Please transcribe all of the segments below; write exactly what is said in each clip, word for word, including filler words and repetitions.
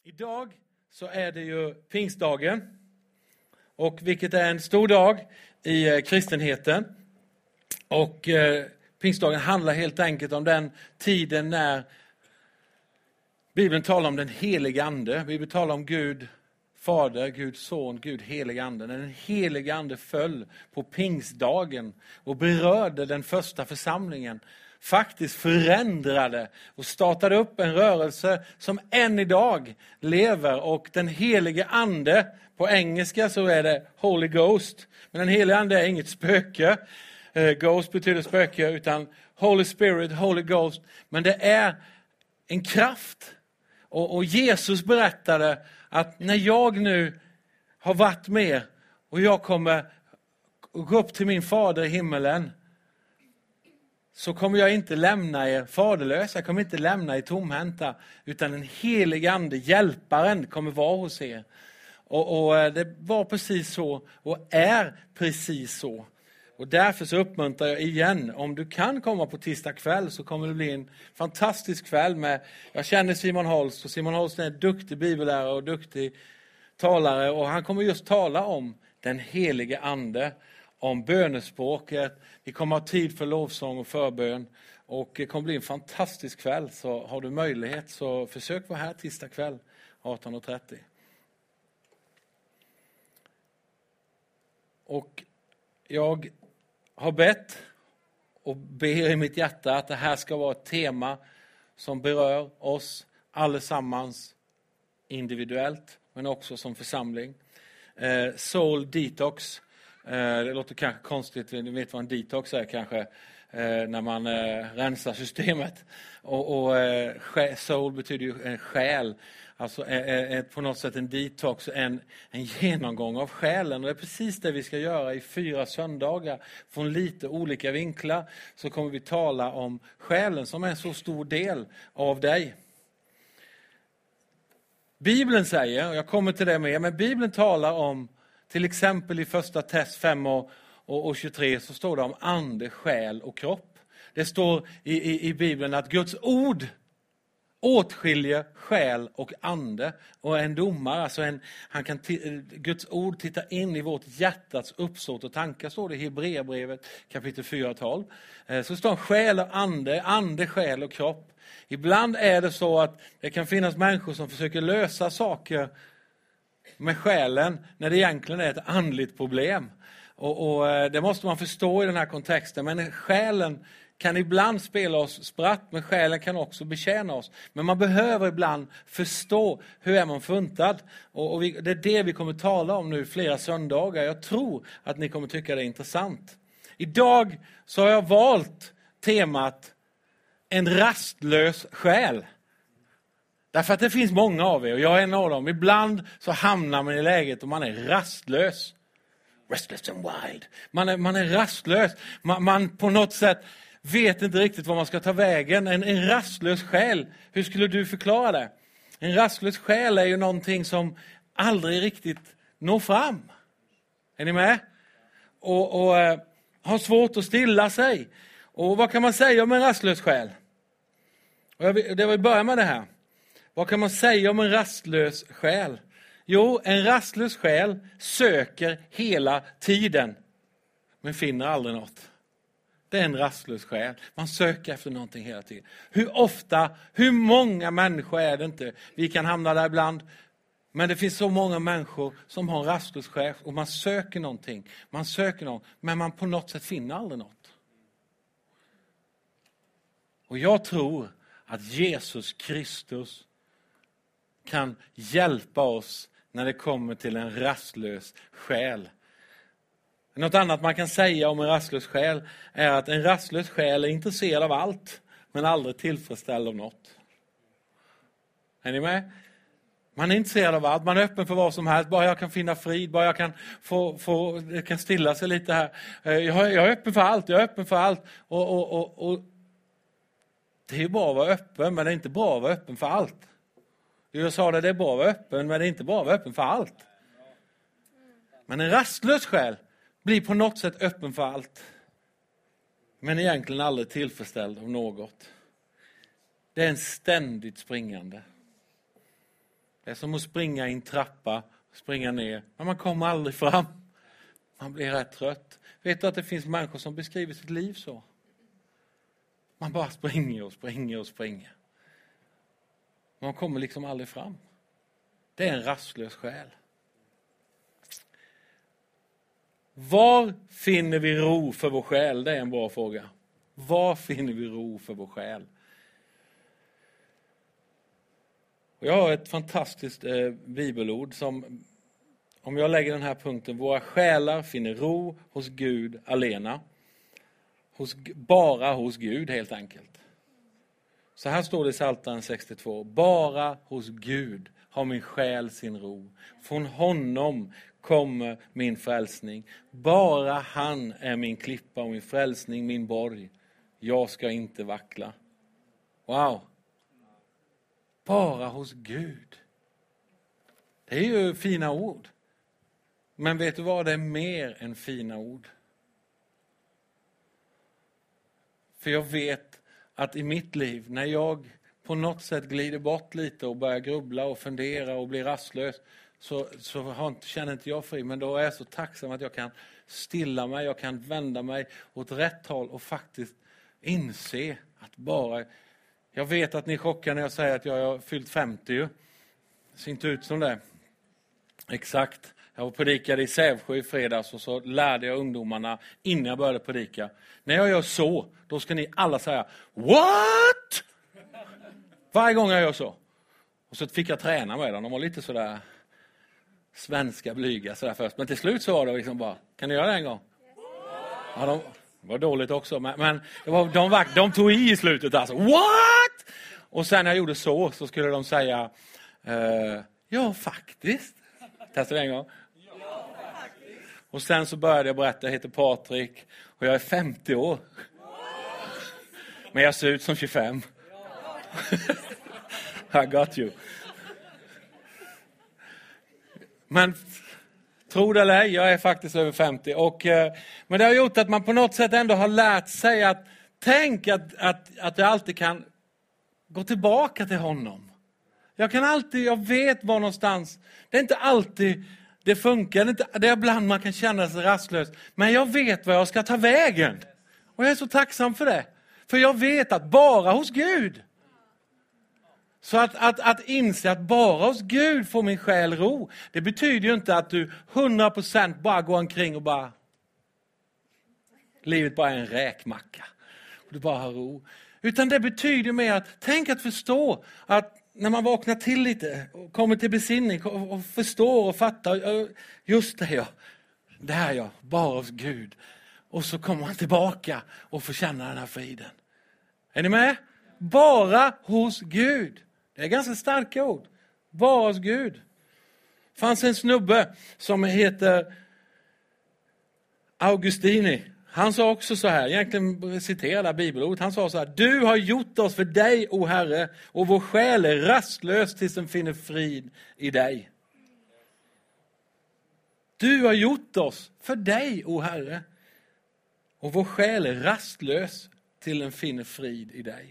Idag så är det ju pingstdagen, och vilket är en stor dag i eh, kristenheten. Och eh, pingstdagen handlar helt enkelt om den tiden när Bibeln talar om den heliga ande. Bibeln talar om Gud Fader, Gud Son, Gud helig ande. När den heliga ande föll på pingstdagen och berörde den första församlingen, faktiskt förändrade och startade upp en rörelse som än idag lever. Och den helige ande, på engelska så är det Holy Ghost, men den helige ande är inget spöke. Uh, Ghost betyder spöke, utan Holy Spirit, Holy Ghost. Men det är en kraft. Och, och Jesus berättade att när jag nu har varit med er och jag kommer gå upp till min fader i himmelen, så kommer jag inte lämna er faderlösa, jag kommer inte lämna er tomhänta, utan en helig ande, hjälparen, kommer vara hos er. Och, och det var precis så och är precis så. Och därför så uppmuntrar jag igen, om du kan komma på tisdag kväll så kommer det bli en fantastisk kväll med, jag känner Simon Holst, och Simon Holst är en duktig bibellärare och duktig talare, och han kommer just tala om den helige ande, om bönespråket. Vi kommer ha tid för lovsång och förbön, och det kommer bli en fantastisk kväll. Så har du möjlighet så försök vara här tisdag kväll arton och trettio. Och jag har bett och ber i mitt hjärta att det här ska vara ett tema som berör oss allesammans individuellt, men också som församling. Eh, Soul Detox. Eh, det låter kanske konstigt, ni vet vad en detox är kanske, eh, när man eh, rensar systemet. Och, och eh, soul betyder ju en själ. Alltså är, är på något sätt en detox, en, en genomgång av själen. Och det är precis det vi ska göra i fyra söndagar. Från lite olika vinklar så kommer vi tala om själen som är en så stor del av dig. Bibeln säger, och jag kommer till det med, men Bibeln talar om, till exempel i första Tess fem och, och, och tjugotre så står det om ande, själ och kropp. Det står i, i, i Bibeln att Guds ord åtskiljer själ och ande, och en domare, alltså en, han kan t- Guds ord titta in i vårt hjärtats uppsåt och tankar, står det i Hebreerbrevet kapitel fyra tolv. Eh, så står själ och ande, ande, själ och kropp. Ibland är det så att det kan finnas människor som försöker lösa saker med själen när det egentligen är ett andligt problem. Och, och det måste man förstå i den här kontexten. Men själen kan ibland spela oss spratt, men själen kan också betjäna oss. Men man behöver ibland förstå hur är man funtad. Och, och vi, det är det vi kommer tala om nu flera söndagar. Jag tror att ni kommer tycka det är intressant. Idag så har jag valt temat en rastlös själ. Därför att det finns många av er, och jag är en av dem. Ibland så hamnar man i läget och man är rastlös. Restless and wild. Man är, man är rastlös. Man, man på något sätt vet inte riktigt var man ska ta vägen. En, en rastlös själ, hur skulle du förklara det? En rastlös själ är ju någonting som aldrig riktigt når fram. Är ni med? Och, och äh, har svårt att stilla sig. Och vad kan man säga om en rastlös själ? Och jag vill, det vill börja med det här. Vad kan man säga om en rastlös själ? Jo, en rastlös själ söker hela tiden, men finner aldrig något. Det är en rastlös själ. Man söker efter någonting hela tiden. Hur ofta, hur många människor är det inte? Vi kan hamna där ibland. Men det finns så många människor som har en rastlös själ och man söker någonting. Man söker något, men man på något sätt finner aldrig något. Och jag tror att Jesus Kristus kan hjälpa oss när det kommer till en rastlös själ. Något annat man kan säga om en rastlös själ är att en rastlös själ är intresserad av allt, men aldrig tillfredsställd av något. Är ni med? Man är intresserad av allt, man är öppen för vad som helst. Bara jag kan finna frid, bara jag kan få, få jag kan stilla sig lite här. Jag, jag är öppen för allt, jag är öppen för allt. Och, och, och, och det är bra att vara öppen, men det är inte bra att vara öppen för allt. Jag sa det, det är bra att vara öppen, men det är inte bra att vara öppen för allt. Men en rastlös själ blir på något sätt öppen för allt, men egentligen aldrig tillfredsställd av något. Det är en ständigt springande. Det är som att springa i en trappa, springa ner. Men man kommer aldrig fram. Man blir rätt trött. Vet du att det finns människor som beskriver sitt liv så? Man bara springer och springer och springer. Man kommer liksom aldrig fram. Det är en rastlös själ. Var finner vi ro för vår själ? Det är en bra fråga. Var finner vi ro för vår själ? Och jag har ett fantastiskt eh, bibelord som, om jag lägger den här punkten, våra själar finner ro hos Gud alena. Hos, bara hos Gud helt enkelt. Så här står det i Psaltaren sextiotvå. Bara hos Gud har min själ sin ro. Från honom kommer min frälsning. Bara han är min klippa och min frälsning, min borg. Jag ska inte vackla. Wow. Bara hos Gud. Det är ju fina ord. Men vet du vad? Det är mer än fina ord. För jag vet att i mitt liv, när jag på något sätt glider bort lite och börjar grubbla och fundera och blir rastlös, så, så har inte, känner inte jag fri. Men då är jag så tacksam att jag kan stilla mig, jag kan vända mig åt rätt håll och faktiskt inse att bara... Jag vet att ni chockar när jag säger att jag har fyllt femtio. Det ser inte ut som det. Exakt. Jag var predikade i Sävsjö i fredags och så lärde jag ungdomarna innan jag började predika. När jag gör så, då ska ni alla säga what? Varje gång jag gör så. Och så fick jag träna med dem. De var lite sådär svenska blyga sådär först. Men till slut så var det liksom bara, kan ni göra det en gång? Ja, de var dåligt också. Men, men det var, de, var, de tog i i slutet alltså. What? Och sen när jag gjorde så, så skulle de säga eh, ja faktiskt. Testade en gång. Och sen så började jag berätta, jag heter Patrik och jag är femtio år. Men jag ser ut som tjugofem. I got you. Men tro det eller ej, jag är faktiskt över femtio. Och, men det har gjort att man på något sätt ändå har lärt sig att tänk att, att, att jag alltid kan gå tillbaka till honom. Jag kan alltid, jag vet var någonstans. Det är inte alltid det funkar. Det är, inte, det är ibland man kan känna sig rastlös. Men jag vet var jag ska ta vägen. Och jag är så tacksam för det. För jag vet att bara hos Gud. Så att, att, att inse att bara hos Gud får min själ ro. Det betyder ju inte att du hundra procent bara går omkring och bara... Livet bara är en räkmacka. Och du bara har ro. Utan det betyder mer att tänk att förstå att när man vaknar till lite och kommer till besinning och förstår och fattar, just det ja, det här ja, bara hos Gud. Och så kommer man tillbaka och får känna den här friden. Är ni med? Bara hos Gud. Det är ganska starka ord. Bara hos Gud. Det fanns en snubbe som heter Augustini. Han sa också så här, egentligen citerar bibelordet. Han sa så här: du har gjort oss för dig, o Herre, och vår själ är rastlös tills den finner frid i dig. Du har gjort oss för dig, o Herre, och vår själ är rastlös till den finner frid i dig.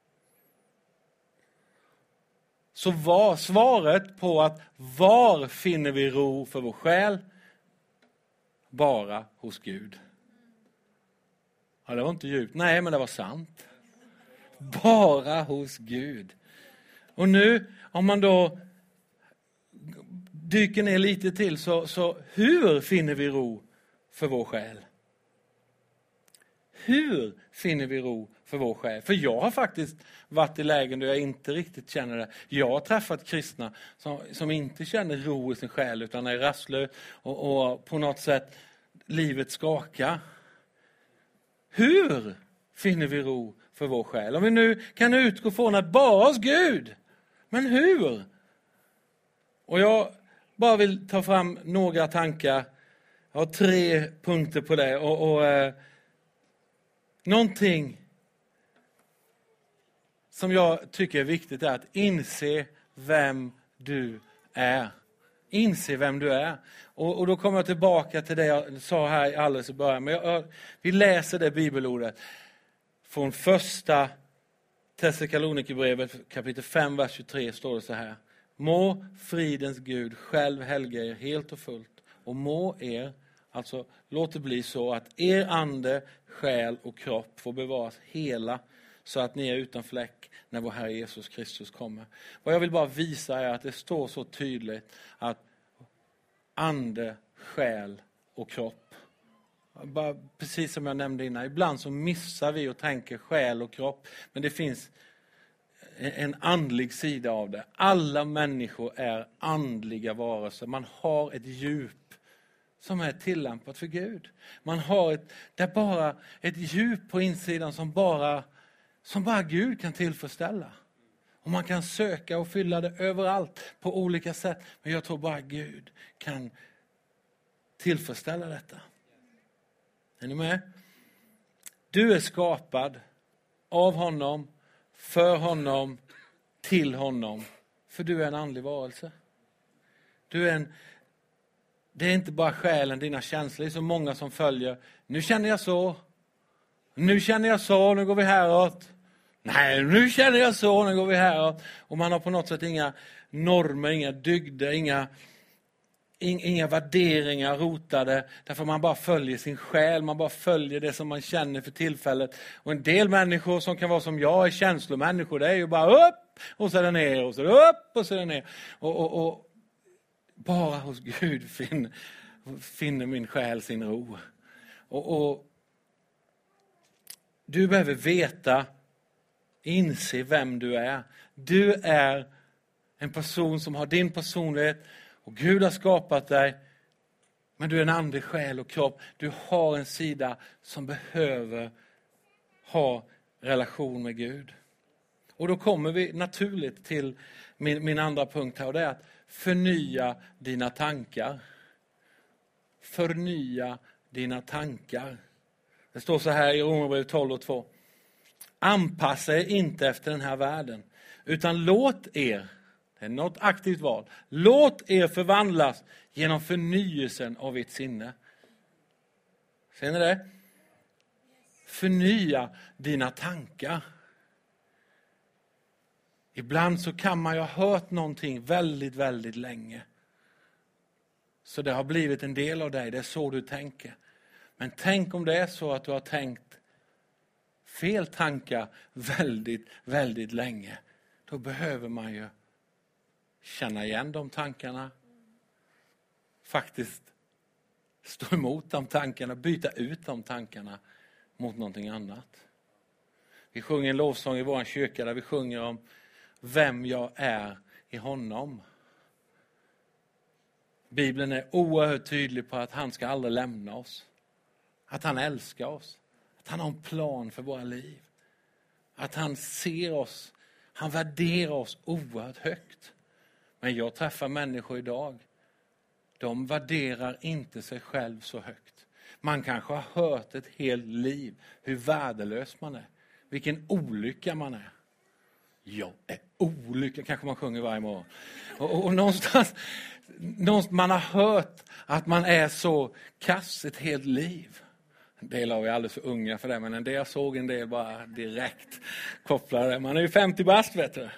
Så var svaret på att var finner vi ro för vår själ? Bara hos Gud. Ja, det var inte djupt. Nej, men det var sant. Bara hos Gud. Och nu, om man då dyker ner lite till, så, så hur finner vi ro för vår själ? Hur finner vi ro för vår själ? För jag har faktiskt varit i lägen där jag inte riktigt känner det. Jag har träffat kristna som, som inte känner ro i sin själ utan är rastlös och, och på något sätt livet skakar. Hur finner vi ro för vår själ? Om vi nu kan utgå från att bara hos Gud. Men hur? Och jag bara vill ta fram några tankar. Jag har tre punkter på det. Och, och eh, någonting som jag tycker är viktigt är att inse vem du är. Inse vem du är. Och, och då kommer jag tillbaka till det jag sa här alldeles i början. Men jag, jag, vi läser det bibelordet från första Thessalonikerbrevet kapitel fem, vers tjugotre står det så här. Må fridens Gud själv helga er helt och fullt. Och må er, alltså låt det bli så att er ande, själ och kropp får bevaras hela, så att ni är utan fläck när vår Herre Jesus Kristus kommer. Vad jag vill bara visa är att det står så tydligt att ande, själ och kropp. Bara, precis som jag nämnde innan. Ibland så missar vi och tänker själ och kropp. Men det finns en andlig sida av det. Alla människor är andliga varelser. Man har ett djup som är tillämpat för Gud. Man har ett, det är bara ett djup på insidan som bara, som bara Gud kan tillfredsställa. Och man kan söka och fylla det överallt på olika sätt. Men jag tror bara Gud kan tillfredsställa detta. Är ni med? Du är skapad av honom, för honom, till honom. För du är en andlig varelse. Du är en, det är inte bara själen, dina känslor. Det är så många som följer. Nu känner jag så. Nu känner jag så, nu går vi häråt. Nej, nu känner jag så, nu går vi häråt. Och man har på något sätt inga normer, inga dygder, inga... Inga värderingar rotade, därför man bara följer sin själ, man bara följer det som man känner för tillfället. Och en del människor som kan vara som jag är känslomänniskor, det är ju bara upp och så är det ner och så är det upp och så är det ner. Och, och, och bara hos Gud finner, finner min själ sin ro. Och, och du behöver veta, inse vem du är. Du är en person som har din personlighet. Och Gud har skapat dig, men du är en andlig själ och kropp. Du har en sida som behöver ha relation med Gud. Och då kommer vi naturligt till min, min andra punkt här. Och det är att förnya dina tankar. Förnya dina tankar. Det står så här i Romarbrevet tolv och två. Anpassa er inte efter den här världen, utan låt er... Det är något aktivt val. Låt er förvandlas genom förnyelsen av ert sinne. Ser ni det? Förnya dina tankar. Ibland så kan man ju ha hört någonting väldigt, väldigt länge. Så det har blivit en del av dig. Det är så du tänker. Men tänk om det är så att du har tänkt fel tankar väldigt, väldigt länge. Då behöver man ju känna igen de tankarna. Faktiskt stå emot de tankarna. Byta ut de tankarna mot någonting annat. Vi sjunger en lovsång i vår kyrka där vi sjunger om vem jag är i honom. Bibeln är oerhört tydlig på att han ska aldrig lämna oss. Att han älskar oss. Att han har en plan för våra liv. Att han ser oss. Han värderar oss oerhört högt. Men jag träffar människor idag. De värderar inte sig själv så högt. Man kanske har hört ett helt liv hur värdelös man är. Vilken olycka man är. Jag är olycklig, kanske man sjunger varje morgon. Och, och, och någonstans, någonstans man har hört att man är så kass ett helt liv. En del av er är alldeles för unga för det, men en del jag såg en del bara direkt kopplade. Man är ju femtio bast, vet du.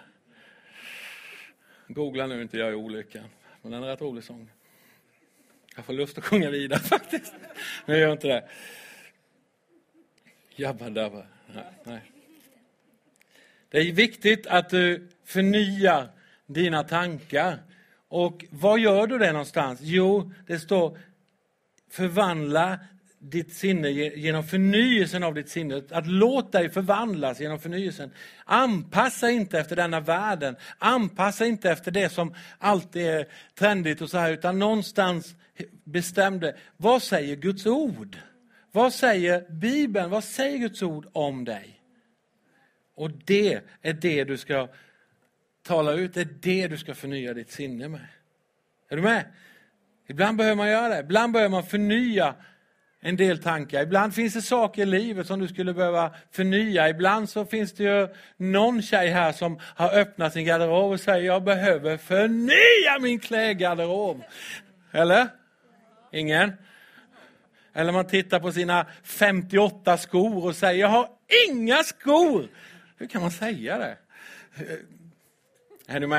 Googla nu, inte jag är olyckan. Men den är rätt rolig sång. Jag får lust att sjunga vidare faktiskt. Men jag gör inte det. Jabba dabba. Nej, nej. Det är viktigt att du förnyar dina tankar. Och vad gör du det någonstans? Jo, det står förvandla ditt sinne genom förnyelsen av ditt sinne. Att låta dig förvandlas genom förnyelsen. Anpassa inte efter denna världen. Anpassa inte efter det som alltid är trendigt och så här. Utan någonstans bestäm det. Vad säger Guds ord? Vad säger Bibeln? Vad säger Guds ord om dig? Och det är det du ska tala ut. Det är det du ska förnya ditt sinne med. Är du med? Ibland behöver man göra det. Ibland behöver man förnya en del tankar. Ibland finns det saker i livet som du skulle behöva förnya. Ibland så finns det ju någon tjej här som har öppnat sin garderob och säger jag behöver förnya min klädgarderob. Eller? Ingen? Eller man tittar på sina femtioåtta skor och säger jag har inga skor. Hur kan man säga det? Är du med?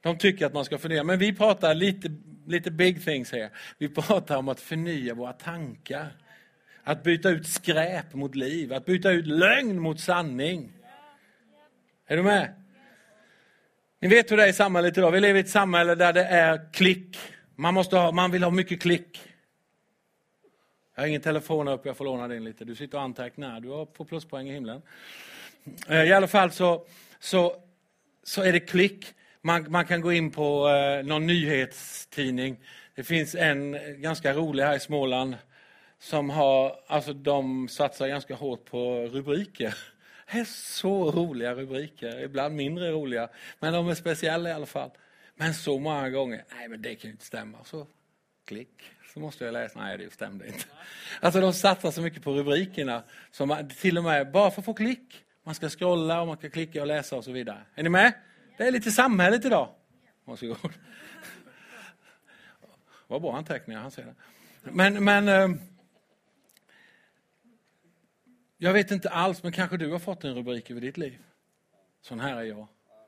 De tycker att man ska förnya. Men vi pratar lite, lite big things här. Vi pratar om att förnya våra tankar. Att byta ut skräp mot liv. Att byta ut lögn mot sanning. Är du med? Ni vet hur det är i samhället idag. Vi lever i ett samhälle där det är klick. Man, måste ha, man vill ha mycket klick. Jag har ingen telefon upp, jag får låna din lite. Du sitter och antecknar. Du har på pluspoäng i himlen. I alla fall så, så, så är det klick. Man, man kan gå in på eh, någon nyhetstidning. Det finns en ganska rolig här i Småland. Som har, alltså de satsar ganska hårt på rubriker. Det är så roliga rubriker. Ibland mindre roliga. Men de är speciella i alla fall. Men så många gånger, nej men det kan ju inte stämma. Så klick. Så måste jag läsa, nej det stämde inte. Alltså de satsar så mycket på rubrikerna. Som man, till och med bara för att få klick. Man ska scrolla och man ska klicka och läsa och så vidare. Är ni med? Det är lite samhället idag. Varsågod. Vad bra anteckningar, han säger det. Men, men eh, jag vet inte alls, men kanske du har fått en rubrik över ditt liv. Sån här är jag.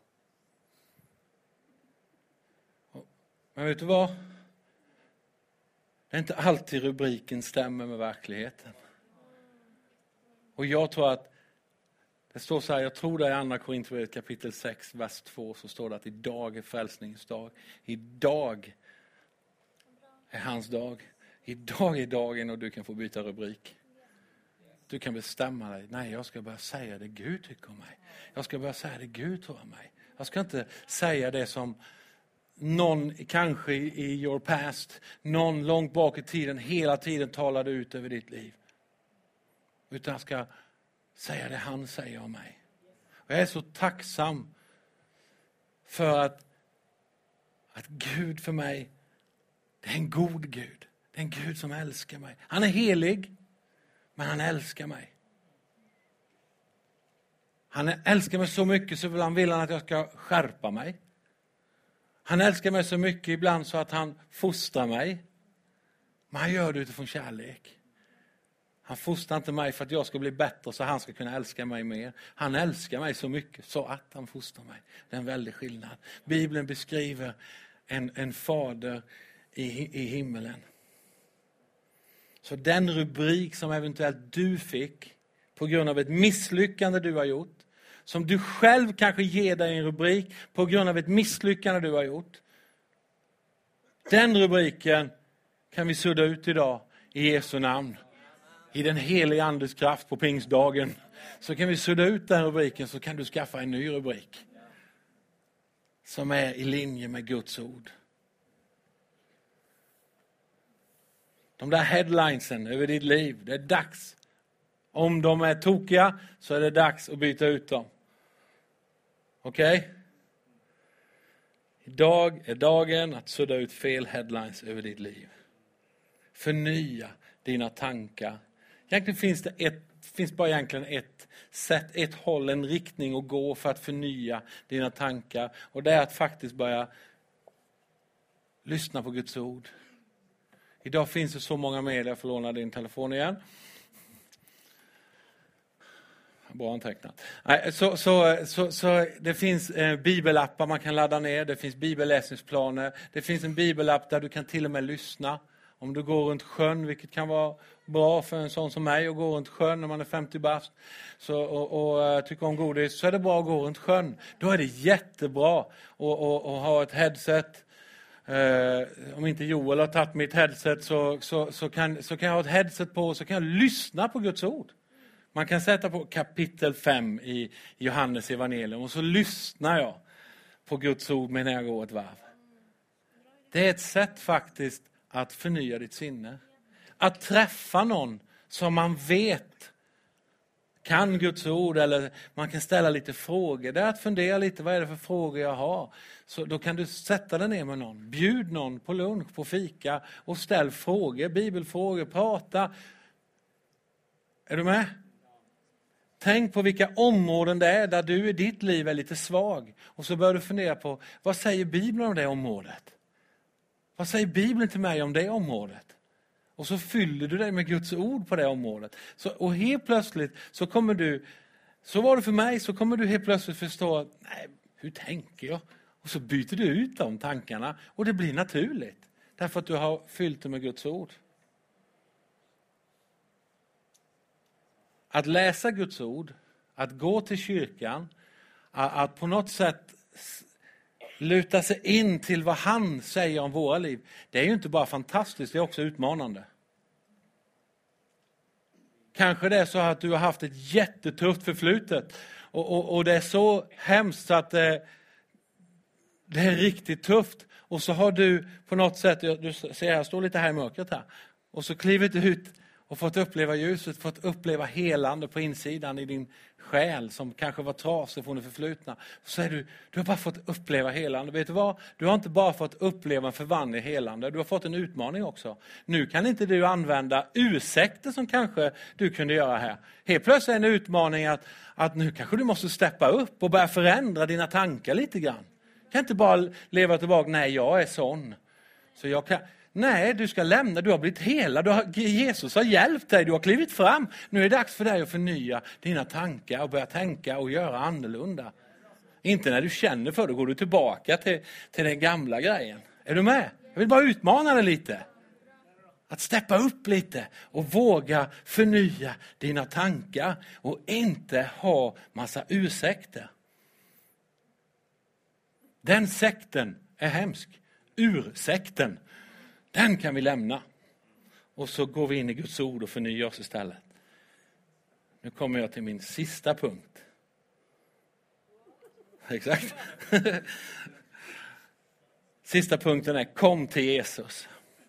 Men vet du vad? Det är inte alltid rubriken stämmer med verkligheten. Och jag tror att det står så här, jag tror det är andra Korinthierbrevet kapitel sex, vers två, så står det att idag är frälsningens dag. Idag är hans dag. Idag är dagen och du kan få byta rubrik. Du kan bestämma dig. Nej, jag ska bara säga det Gud tycker om mig. Jag ska bara säga det Gud tror om mig. Jag ska inte säga det som någon kanske i your past, någon långt bak i tiden, hela tiden talade ut över ditt liv. Utan jag ska säga det han säger om mig. Och jag är så tacksam för att, att Gud för mig, det är en god Gud. Det är en Gud som älskar mig. Han är helig, men han älskar mig. Han älskar mig så mycket så ibland vill han att jag ska skärpa mig. Han älskar mig så mycket ibland så att han fostrar mig. Men han gör det utifrån kärlek. Han fostrar inte mig för att jag ska bli bättre så han ska kunna älska mig mer. Han älskar mig så mycket så att han fostrar mig. Det är en väldig skillnad. Bibeln beskriver en, en fader i, i himmelen. Så den rubrik som eventuellt du fick på grund av ett misslyckande du har gjort, som du själv kanske ger dig en rubrik på grund av ett misslyckande du har gjort. Den rubriken kan vi sudda ut idag i Jesu namn. I den heliga andes kraft på pingstdagen. Så kan vi sudda ut den rubriken så kan du skaffa en ny rubrik. Som är i linje med Guds ord. De där headlinesen över ditt liv, det är dags. Om de är tokiga så är det dags att byta ut dem. Okej? Okay? Idag är dagen att sudda ut fel headlines över ditt liv. Förnya dina tankar. Egentligen finns det ett, finns bara egentligen ett sätt, ett håll, en riktning att gå för att förnya dina tankar. Och det är att faktiskt börja lyssna på Guds ord. Idag finns det så många medier, jag får låna din telefon igen. Bra antecknat. Så, så, så, så det finns eh, bibelappar man kan ladda ner. Det finns bibelläsningsplaner. Det finns en bibelapp där du kan till och med lyssna. Om du går runt sjön, vilket kan vara bra för en sån som mig att gå runt sjön när man är femtio bast så, och, och uh, tycker om godis, så är det bra att gå runt sjön. Då är det jättebra att och, och ha ett headset. Uh, om inte Joel har tagit mitt headset så, så, så, kan, så kan jag ha ett headset på och så kan jag lyssna på Guds ord. Man kan sätta på kapitel fem i Johannes evangelium och så lyssnar jag på Guds ord medan jag går ett varv. Det är ett sätt faktiskt att förnya ditt sinne. Att träffa någon som man vet kan Guds ord eller man kan ställa lite frågor. Det är att fundera lite, vad är det för frågor jag har? Så då kan du sätta dig ner med någon. Bjud någon på lunch, på fika och ställ frågor, bibelfrågor, prata. Är du med? Tänk på vilka områden det är där du i ditt liv är lite svag. Och så börjar du fundera på, vad säger Bibeln om det området? Vad säger Bibeln till mig om det området? Och så fyller du dig med Guds ord på det området. Så, och helt plötsligt så kommer du, så var det för mig, så kommer du helt plötsligt förstå, nej, hur tänker jag Och så byter du ut de tankarna och det blir naturligt. Därför att du har fyllt det med Guds ord. Att läsa Guds ord, att gå till kyrkan, att på något sätt luta sig in till vad han säger om våra liv. Det är ju inte bara fantastiskt, det är också utmanande. Kanske det är så att du har haft ett jättetufft förflutet. Och, och, och det är så hemskt så att det, det är riktigt tufft. Och så har du på något sätt, du ser jag står lite här i mörkret här. Och så klivit ut och fått uppleva ljuset, fått uppleva helande på insidan i din själ som kanske var trasig från det förflutna. Så är du, du har bara fått uppleva helande. Vet du vad? Du har inte bara fått uppleva en förvandling helande, du har fått en utmaning också. Nu kan inte du använda ursäkter som kanske du kunde göra här. Helt plötsligt är en utmaning att, att nu kanske du måste steppa upp och börja förändra dina tankar lite grann. Du kan inte bara leva tillbaka, nej jag är sån. Så jag kan... Nej, du ska lämna, du har blivit hela, du har, Jesus har hjälpt dig, du har klivit fram. Nu är det dags för dig att förnya dina tankar och börja tänka och göra annorlunda. Inte när du känner för det, går du tillbaka till, till den gamla grejen. Är du med? Jag vill bara utmana dig lite. Att steppa upp lite och våga förnya dina tankar och inte ha massa ursäkter. Den sekten är hemsk. Ursäkten. Den kan vi lämna. Och så går vi in i Guds ord och förnyar oss istället. Nu kommer jag till min sista punkt. Exakt. Sista punkten är kom till Jesus.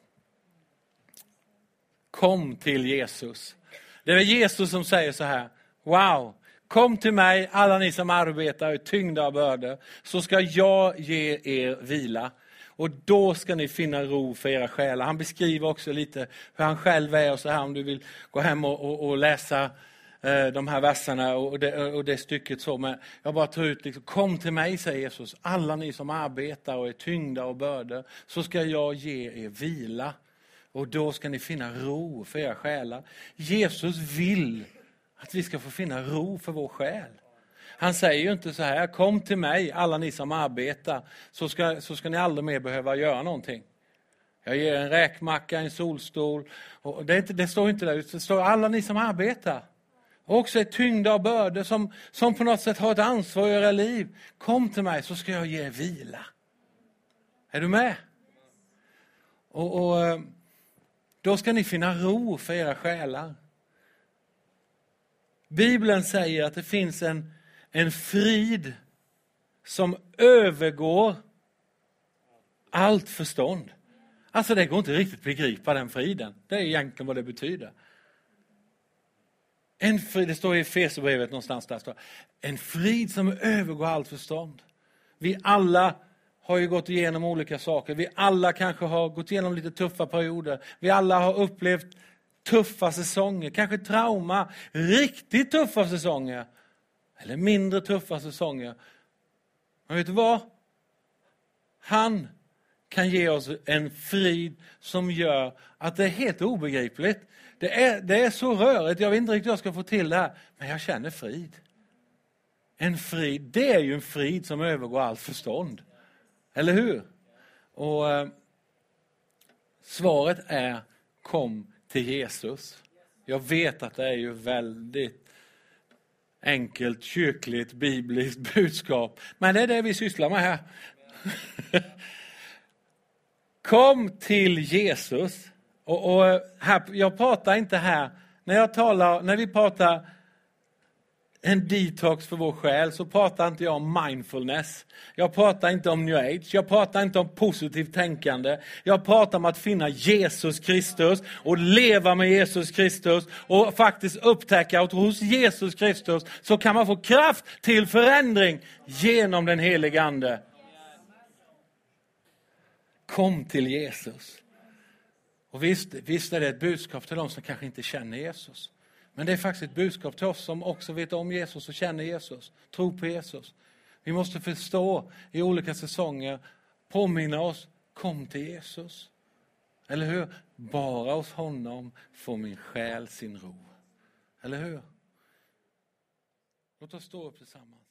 Kom till Jesus. Det är Jesus som säger så här. Wow. Kom till mig alla ni som arbetar och tyngda av bördor. Så ska jag ge er vila. Och då ska ni finna ro för era själar. Han beskriver också lite hur han själv är och så här om du vill gå hem och, och, och läsa eh, de här verserna och det, och det stycket så. Men jag bara tar ut liksom, kom till mig säger Jesus. Alla ni som arbetar och är tyngda och bördor. Så ska jag ge er vila. Och då ska ni finna ro för era själar. Jesus vill att vi ska få finna ro för vår själ. Han säger ju inte så här, kom till mig alla ni som arbetar så ska, så ska ni aldrig mer behöva göra någonting. Jag ger en räkmacka, en solstol. Och det, är inte, det står inte där, det står alla ni som arbetar. Och också är tyngda av bördor som, som på något sätt har ett ansvar i era liv. Kom till mig så ska jag ge er vila. Är du med? Och, och då ska ni finna ro för era själar. Bibeln säger att det finns en En frid som övergår allt förstånd. Alltså det går inte riktigt begripa den friden. Det är egentligen vad det betyder. En frid, det står i Efesierbrevet någonstans där. Står, en frid som övergår allt förstånd. Vi alla har ju gått igenom olika saker. Vi alla kanske har gått igenom lite tuffa perioder. Vi alla har upplevt tuffa säsonger. Kanske trauma. Riktigt tuffa säsonger. Eller mindre tuffa säsonger. Men vet du vad? Han kan ge oss en frid som gör att det är helt obegripligt. Det är, det är så rörigt. Jag vet inte riktigt hur jag ska få till det här. Men jag känner frid. En frid, det är ju en frid som övergår allt förstånd. Eller hur? Och eh, svaret är kom till Jesus. Jag vet att det är ju väldigt enkelt, kyrkligt, bibliskt budskap. Men det är det vi sysslar med här. Kom till Jesus. Och, och här, jag pratar inte här, när jag talar, när vi pratar en detox för vår själ så pratar inte jag om mindfulness. Jag pratar inte om new age. Jag pratar inte om positivt tänkande. Jag pratar om att finna Jesus Kristus och leva med Jesus Kristus och faktiskt upptäcka att hos Jesus Kristus så kan man få kraft till förändring genom den helige Ande. Kom till Jesus. Och visst, visst är det ett budskap till de som kanske inte känner Jesus. Men det är faktiskt ett budskap till oss som också vet om Jesus och känner Jesus. Tror på Jesus. Vi måste förstå i olika säsonger, påminna oss, kom till Jesus. Eller hur? Bara hos honom får min själ sin ro. Eller hur? Låt oss stå upp tillsammans.